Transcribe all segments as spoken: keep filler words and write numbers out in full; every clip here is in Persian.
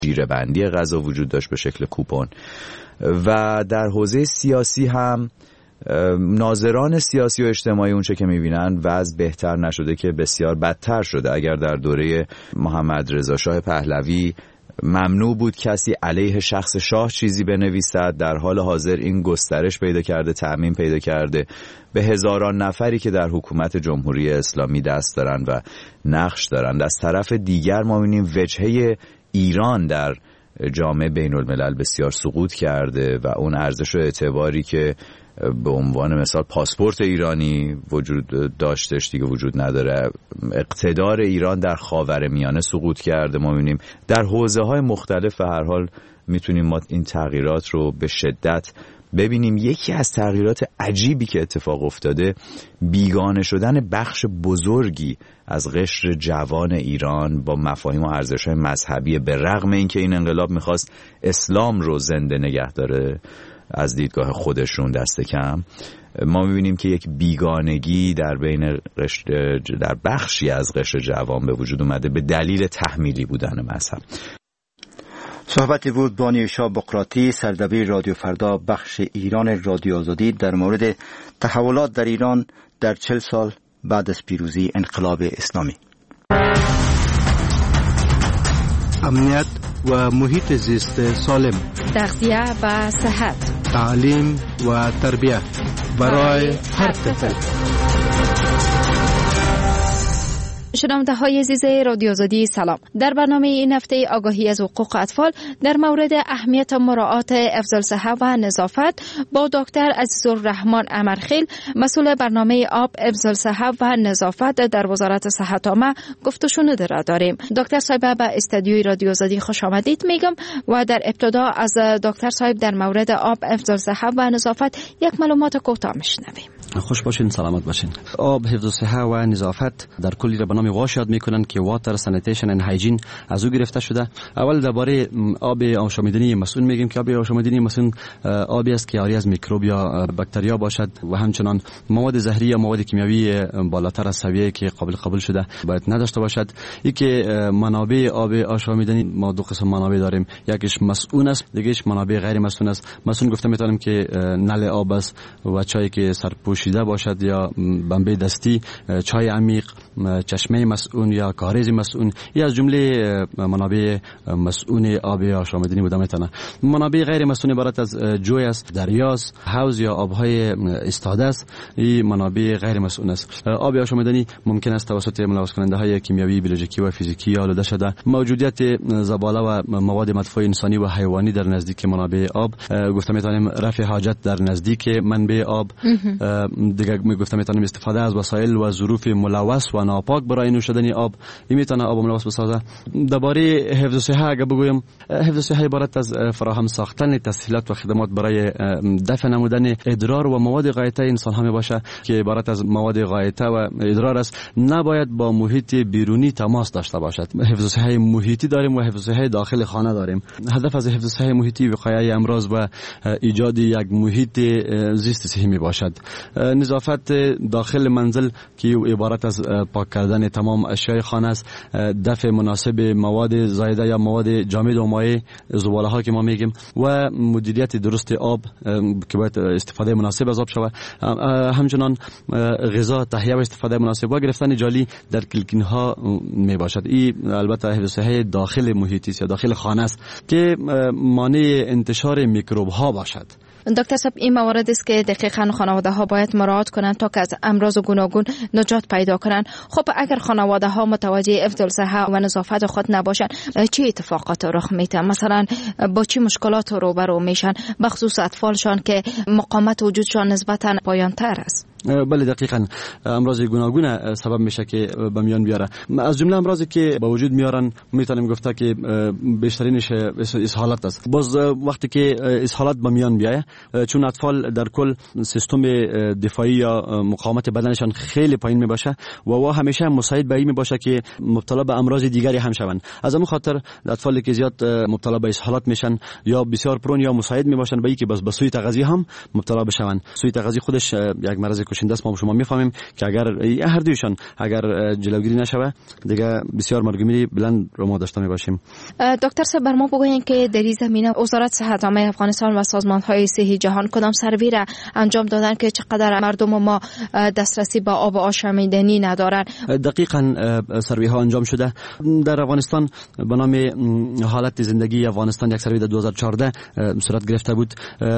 جیره‌بندی غذا وجود داشت به شکل کوپن. و در حوزه سیاسی هم ناظران سیاسی و اجتماعی اونچه که میبینن وضع بهتر نشده که بسیار بدتر شده. اگر در دوره محمد رضا شاه پهلوی ممنوع بود کسی علیه شخص شاه چیزی بنویسد، در حال حاضر این گسترش پیدا کرده، تعمیم پیدا کرده به هزاران نفری که در حکومت جمهوری اسلامی دست دارن و نقش دارن. از طرف دیگر ما می‌بینیم وجهه ایران در جامعه بین الملل بسیار سقوط کرده و اون ارزش و اعتباری که به عنوان مثال پاسپورت ایرانی وجود داشتش دیگه وجود نداره. اقتدار ایران در خاورمیانه سقوط کرده. ما می‌بینیم در حوزه‌های مختلف و هر حال میتونیم ما این تغییرات رو به شدت ببینیم. یکی از تغییرات عجیبی که اتفاق افتاده بیگانه شدن بخش بزرگی از قشر جوان ایران با مفاهیم و ارزش‌های مذهبی، به رغم اینکه این انقلاب می‌خواست اسلام رو زنده نگه داره از دیدگاه خودشون دست کم. ما می‌بینیم که یک بیگانگی در بین قشر در بخشی از قشر جوان به وجود اومده به دلیل تحمیلی بودن مذهب. صحبتی بود بانی شاه بقراطی، سردبیر رادیو فردا بخش ایران رادیو آزادی، در مورد تحولات در ایران در چهل سال بعد از پیروزی انقلاب اسلامی. امنیت و محیط زیست سالم، تغذیه و صحت، تعلیم و تربیت برای هر طفل. شنونده های عزیز رادیو آزادی سلام. در برنامه این هفته آگاهی از حقوق اطفال در مورد اهمیت مراعات افضل صحت و نظافت با دکتر عزیزالرحمن امرخیل، مسئول برنامه آب افضل صحت و نظافت در وزارت صحت عامه گفت و شنود را داریم. دکتر صاحب به استودیوی رادیو آزادی خوش آمدید میگم و در ابتدا از دکتر صاحب در مورد آب افضل صحت و نظافت یک معلومات کوتاه میشنویم. خوش باشین، سلامت باشین. آب، حفظ الصحه و نظافت در کلی را به نام واش یاد میکنن که واتر سانیتیشن اند هایجین از او گرفته شده. اول درباره آب آشامیدنی مسئول میگیم که آب آشامیدنی مسئول آبی است که عاری از میکروب یا باکتریا باشد و همچنان مواد زهری یا مواد کیمیایی بالاتر از سویه که قابل قبول شده باید نداشته باشد. این که منابع آب آشامیدنی ما دو قسم منابع داریم، یکیش مسئول است، دیگهش منابع غیر مسئول است. مسئول گفته میتونیم که نل آب است و چایی که سرپوشیده باشد یا بمبه دستی، چای عمیق، چشمه مسئول یا کاریز مسئول، یا از جمله منابع مسئول آب آشامیدنی بوده میتونه. منابع غیر مسئول عبارت از جوی است، دریاست، حوض یا آبهای استاده است. این منابع غیر مسئول است. آب آشامیدنی ممکن است توسط ملوث کننده های کیمیایی، بیولوژیکی و فیزیکی آلوده شده. موجودیت زباله و مواد مدفوع انسانی و حیوانی در نزدیک منابع آب، گفته میتونیم رفع حاجت در نزدیک منبع آب، دیگه میگفتم میتونیم استفاده از وسایل و ظروف ملوث و ناپاک برای نوشیدن آب، این میتونه آب ملوث بسازه. درباره حفظ صحه اگه بگویم، حفظ صحه عبارت از فراهم ساختن تسهیلات و خدمات برای دفع نمودن ادرار و مواد غایطه انسان ها باشه که عبارت از مواد غایطه و ادرار است، نباید با محیط بیرونی تماس داشته باشد. حفظ صحه محیطی داریم و حفظ صحه داخل خانه داریم. هدف از حفظ صحه محیطی وقایع امراض و ایجاد یک محیط زیست صحی می باشد. نظافت داخل منزل که عبارت از پاک کردن تمام اشیاء خانه است، دفع مناسب مواد زایده یا مواد جامد و مایع، زباله ها که ما میگیم، و مدیریت درست آب که باید استفاده مناسب از آب شود. همچنان غذا، تهیه و استفاده مناسب و گرفتن جالی در کلکین ها می باشد. این البته حفظ صحه داخل محیطی یا داخل خانه است که مانع انتشار میکروب ها باشد. دکتر صاحب، این موارد است که دقیقاً خانواده ها باید مراعات کنند تا که از امراض گوناگون نجات پیدا کنند. خب اگر خانواده ها متوجه افضل صحه و نظافت خود نباشند، چه اتفاقات رخ میده؟ مثلا با چه مشکلات روبرو میشن، بخصوص اطفالشان که مقاومت وجودشان نسبتاً پایان‌تر است؟ بله دقیقاً، امراض گوناگون سبب میشه که به میان بیاره. از جمله امراضی که به وجود میارن میتونیم گفته که بیشترینش اسهالات است. باز وقتی که اسهالات به میان بیایه، چون اطفال در کل سیستم دفاعی یا مقاومت بدنشان خیلی پایین میباشه و وا همیشه مساعد به این میباشه که مبتلا به امراض دیگری هم شوند. از همین خاطر اطفالی که زیاد مبتلا به اسهالات میشن یا بسیار پرون یا مساعد میباشن به اینکه بس به سوی تغذیه هم مبتلا بشوند. سوی تغذیه خودش یک مرض کشنده است. ما شما میفهمیم که اگر هر دویشان اگر جلوگیری نشوه دیگه بسیار مرگومیری بلند رو ما داشته میباشیم. دکتر صاحب بر ما بگویید که در این زمینه وزارت صحت عامه افغانستان و سازمان‌های صحی جهان کدام سروی را انجام دادن که چقدر مردم ما دسترسی به آب آشامیدنی ندارن؟ دقیقاً سروی ها انجام شده در افغانستان به نام حالت زندگی افغانستان. یک سروی در دو هزار و چهارده صورت گرفته بود.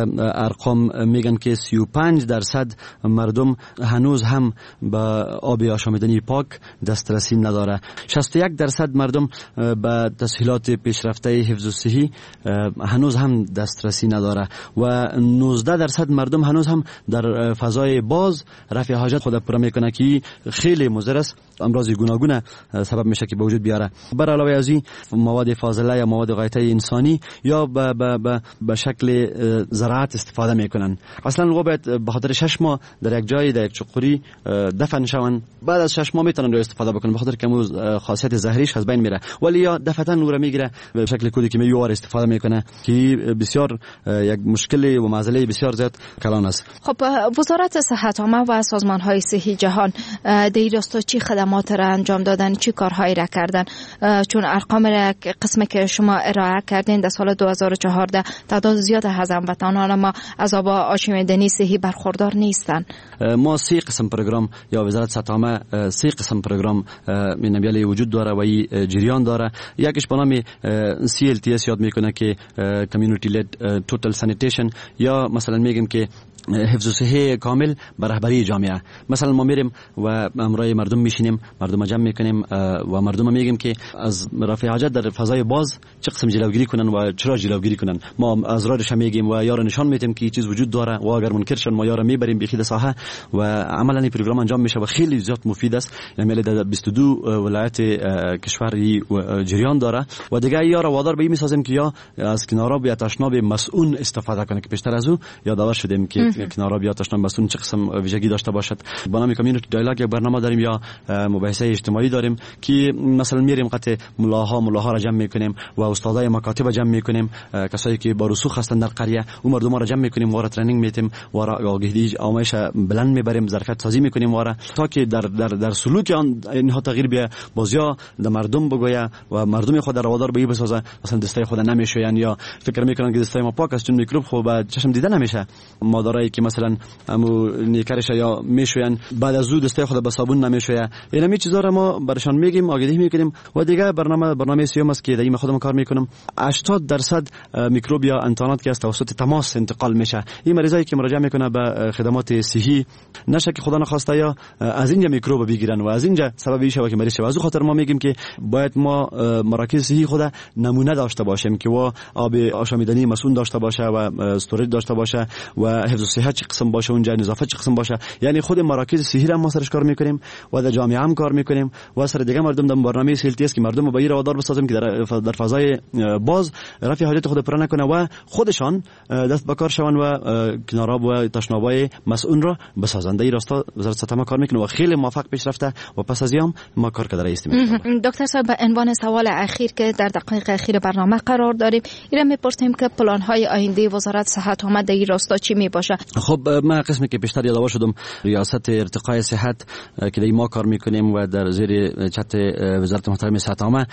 ارقام میگن که سی و پنج درصد مردم هنوز هم به آب آشامیدنی پاک دسترسی نداره. شصت و یک درصد مردم به تسهیلات پیشرفته حفظ صحی هنوز هم دسترسی نداره و نوزده درصد مردم هنوز هم در فضای باز رفع حاجت خود پر میکنه که خیلی مضر است. امراض گوناگون سبب میشه که به وجود بیاره. بر علاوه از این مواد فاضله یا مواد غایطه انسانی یا به به به شکل زراعت استفاده میکنن. اصلا لغو باید به خاطر شش ماه در یک جای در یک چقوری دفن شون، بعد از شش ماه میتونن رو استفاده بکنن به خاطر که امروز خاصیت زهریش از بین میره، ولی یا دفعتا نور میگیره به شکل کودی که میوار استفاده میکنه که بسیار یک مشکل و معضله بسیار زیاد کلان است. خب وزارت صحت عامه و سازمان های صحی جهان در این راستا چی خدمات را انجام دادن، چی کارهایی را کردن؟ چون ارقام را قسمی که شما ارائه کردین در سال دو هزار و چهارده تعداد زیاد از هموطنان ما از آب آشامیدنی صحی برخوردار نیستن. ما سه قسم پروگرام یا وزارت صحت عامه سه قسم پروگرام منبیالی وجود داره و این جریان داره. یکیش به نام سی ال تی اس یاد میکنه که کمیونیتی لید توتال سانیتیشن، یا مثلا میگیم که حفظ صحی کامل بر رهبری جامعه. مثلا ما میریم و امرای مردم میشینیم، مردم جمع میکنیم و مردم میگیم که از رفع حاجت در فضای باز چه قسم جلوگیری کنن و چرا جلوگیری کنن. ما از رادش میگیم و یارو نشان میدیم که چیز وجود داره و اگر منکر شن ما یارو میبریم به خود ساحه و عملا این پروگرام انجام میشه و خیلی زیاد مفید است. یعنی در بیست و دو ولایت کشوری جریان داره و دیگه یارو وادار به این میسازیم که یا از کناراب یا تشناب مسئول استفاده کنه که پیشتر از او یادآور شدیم که کناراب یا تشناب مسئول چه قسم ویژگی داشته باشد. با نام کامیونیتی دیالوگ یک برنامه داریم یا مباحثه اجتماعی داریم که مثلا میریم قطع ملاها ملاها را جمع میکنیم و استادای مکاتب جمع میکنیم، کسایی که با رسوخ هستند در قریه و مردم را جمع میکنیم و را ترنینگ میتیم و را آگاهی آموزش بلند میبریم، ظرفیت سازی میکنیم و را تا که در در در سلوک آن اینها تغییر بیه. بازیا در مردم بگویا و مردم خود را وادار به این بسازه مثلا دستای خود نمیشوین یا فکر میکنن که دستای ما پاک است چون میکروب خوب چشم دیده نمیشه. مادرایی که مثلا امو نیکرش یا میشوین بعد از زود دستای خود به صابون نمیشویه. اینا می چیزا را ما برشان میگیم، آگاهی میکنیم و دیگه برنامه برنامه سیوم است که دایم خودم کار میکنم. هشتاد درصد میکروب یا انتانات که از توسط تماس انتقال میشه. این مریضایی که مراجعه میکنه به خدمات صحی نشه که خدا نخواسته یا از اینجا میکروب بگیرن و از اینجا سبب میشه که مریض شه. از خاطر ما میگیم که باید ما مراکز صحی خود نمونه داشته باشیم که و آب آشامیدنی مسئول داشته باشه و استوریج داشته باشه و حفظ صحت چه قسم باشه، اونجا نظافت چه قسم باشه. یعنی خود مراکز صحی را ما سرش کار میکنیم و در جامعه هم کار میکنیم و سر دیگه مردم در برنامه سلتی است که مردم با این وادار بسازیم که در در فضای باز رفع حاجت خود پر نکنه و خودشان دست به کار شون و کناراب و تشنابای مسئول را بسازند. این راستا وزارت صحت عامه کار میکنه و خیلی موفق پیش رفته و پس از یام ما کار کرده هستیم. دکتر صاحب به عنوان سوال اخیر که در دقایق اخیر برنامه قرار داریم اینا میپرسیم که پلان های آینده وزارت صحت عامه در این راستا چی میباشه؟ خب ما قسمی که پیشتر یادآور شدم ریاست ارتقای صحت که در ما کار میکنیم و در زیر چت وزارت محترم صحت عامه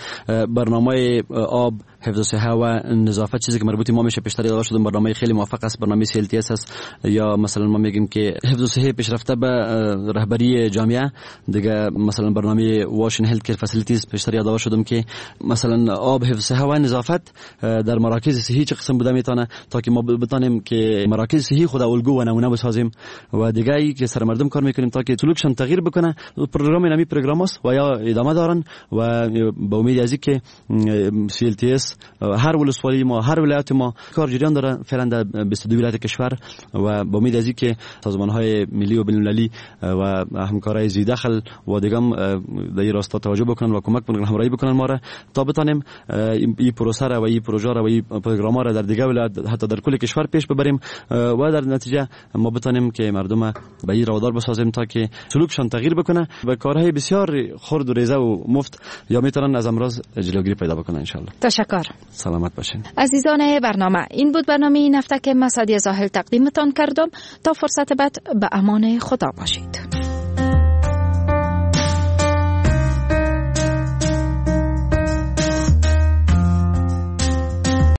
برنامه آب حفظ صحه و نظافت چیزی که مربوط ما میشه پیشتر یادآور شدم برنامه خیلی موفق است، برنامه سی ال تی اس است یا مثلا ما میگیم که حفظ صحه پیشرفته به رهبری جامعه. دیگه مثلا برنامه واشن هلت کیر فسیلیتیز پیشتر یادآور شدم که مثلا آب حفظ صحه و نظافت در مراکز صحی چه قسم بوده میتونه تا که ما بتونیم که مراکز صحی خود الگو و نمونه بسازیم و دیگه ای که سر مردم کار میکنیم تا که سلوکشون تغییر بکنه. پروگرام نمی پروگرام است و یا ادامه دارن و با امید از اینکه سی ال تی اس هر ولسوالی ما هر ولایت ما کار جریان داره فعلا در بیست و دو ولایت کشور و با امید از اینکه سازمان‌های ملی و بین‌المللی و همکارای ذی دخل و دیگه هم در این راستا توجه بکنن و کمک بکنن، همراهی بکنن ما را تا بتونیم این پروسه را و این پروژه را و این پروگرام را در دیگه ولایت حتی در کل کشور پیش ببریم و در نتیجه نتیجه ما بتانیم که مردم به این روادار بسازیم تا که سلوکشان تغییر بکنه و کارهای بسیار خرد و ریزه و مفت یا میتونن از امراض جلوگیری پیدا بکنن ان شاء الله. تشکر. سلامت باشین. عزیزان برنامه، این بود برنامه این هفته که من سعدیه زاهل تقدیمتان کردم. تا فرصت بعد به امان خدا باشید.